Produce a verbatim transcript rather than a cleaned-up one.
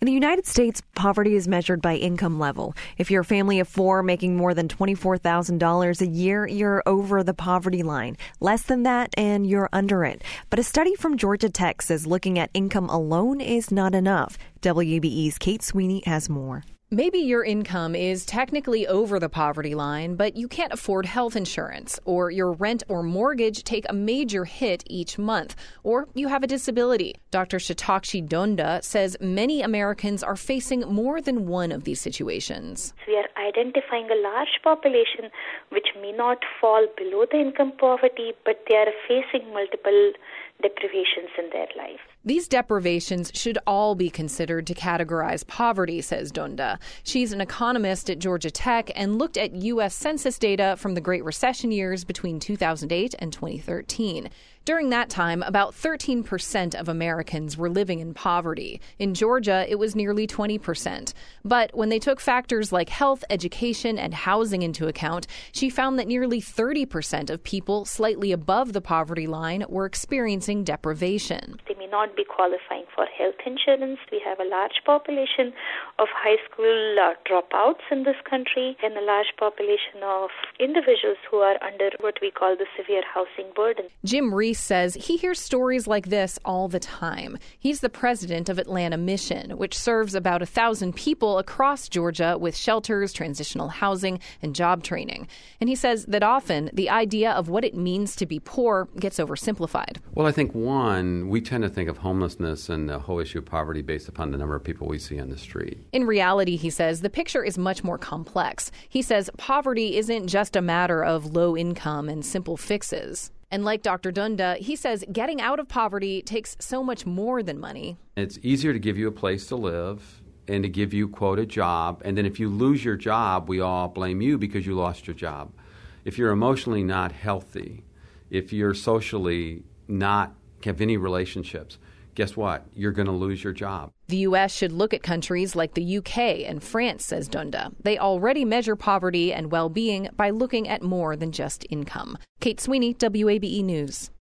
In the United States, poverty is measured by income level. If you're a family of four making more than twenty-four thousand dollars a year, you're over the poverty line. Less than that, and you're under it. But a study from Georgia Tech says looking at income alone is not enough. W A B E's Kate Sweeney has more. Maybe your income is technically over the poverty line, but you can't afford health insurance, or your rent or mortgage take a major hit each month, or you have a disability. Doctor Shatakshi Donda says many Americans are facing more than one of these situations. We are identifying a large population which may not fall below the income poverty, but they are facing multiple deprivations in their life. These deprivations should all be considered to categorize poverty, says Donda. She's an economist at Georgia Tech and looked at U S Census data from the Great Recession years between two thousand eight and twenty thirteen. During that time, about thirteen percent of Americans were living in poverty. In Georgia, it was nearly twenty percent. But when they took factors like health, education, and housing into account, she found that nearly thirty percent of people slightly above the poverty line were experiencing deprivation. They may not be qualifying for health insurance. We have a large population of high school uh, dropouts in this country and a large population of individuals who are under what we call the severe housing burden. Jim Reese says he hears stories like this all the time. He's the president of Atlanta Mission, which serves about a thousand people across Georgia with shelters, transitional housing, and job training. And he says that often the idea of what it means to be poor gets oversimplified. Well, I think, one, we tend to think of homelessness and the whole issue of poverty based upon the number of people we see on the street. In reality, he says, the picture is much more complex. He says poverty isn't just a matter of low income and simple fixes. And like Doctor Donda, he says getting out of poverty takes so much more than money. It's easier to give you a place to live and to give you, quote, a job. And then if you lose your job, we all blame you because you lost your job. If you're emotionally not healthy, if you're socially not have any relationships, guess what? You're going to lose your job. The U S should look at countries like the U K and France, says Donda. They already measure poverty and well-being by looking at more than just income. Kate Sweeney, W A B E News.